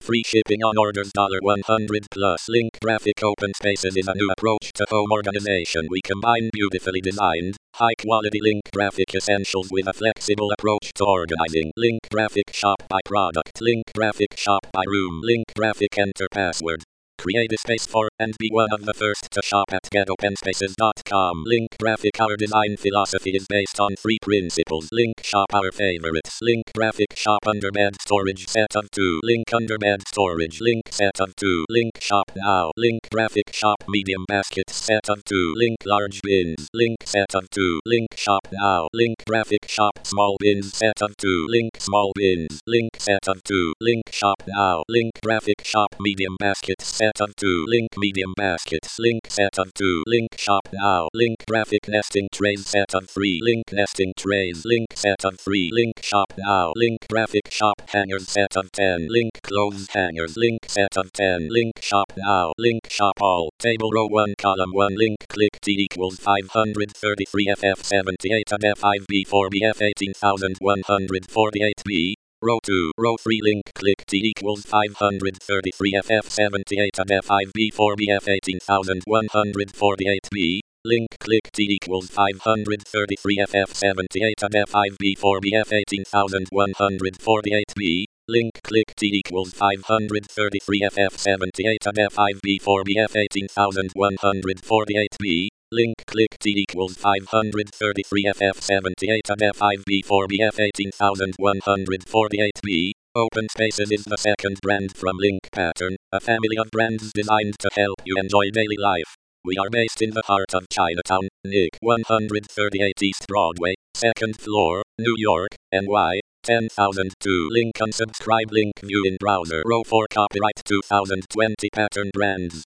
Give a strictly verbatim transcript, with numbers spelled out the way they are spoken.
Free shipping on orders one hundred plus. Link Graphic Open Spaces is a new approach to home organization. We combine beautifully designed, high-quality link graphic essentials with a flexible approach to organizing. Link Graphic Shop by product. Link Graphic Shop by room. Link Graphic Enter password. Create a space for and be one of the first to shop at get open spaces dot com. Link Graphic. Our design philosophy is based on three principles. Link Shop our favorites. Link Graphic Shop underbed storage set of two. Link underbed storage. Link set of two. Link Shop now. Link Graphic Shop medium baskets set of two. Link large bins. Link set of two. Link Shop now. Link Graphic Shop small bins set of two. Link small bins. Link set of two. Link Shop now. Link Graphic Shop medium baskets set of two. Link medium baskets. Link set of two. Link Shop now. Link Graphic nesting trays set of three. Link nesting trays. Link set of three. Link Shop now. Link Graphic Shop hangers set of ten. Link clothes hangers. Link set of ten. Link Shop now. Link Shop all. Table row one column one. Link click T equals five hundred thirty-three F F seventy-eight and F five B four B F eighteen thousand one hundred forty-eight B. Row two, row three, link click T equals five hundred thirty-three F F seventy-eight and F five B four B F eighteen thousand one hundred forty-eight B. Link click T equals five hundred thirty-three F F seventy-eight and F five B four B F eighteen thousand one hundred forty-eight B. Link click T equals five hundred thirty-three F F seventy-eight and F five B four B F eighteen thousand one hundred forty-eight B. Link click T equals five hundred thirty-three F F seventy-eight and F five B four B F eighteen thousand one hundred forty-eight B. Open Spaces is the second brand from Link Pattern, a family of brands designed to help you enjoy daily life. We are based in the heart of Chinatown, N I C one thirty-eight East Broadway, second floor, New York, N Y, ten thousand two. Link unsubscribe. Link view in browser. Row four, copyright two thousand twenty Pattern Brands.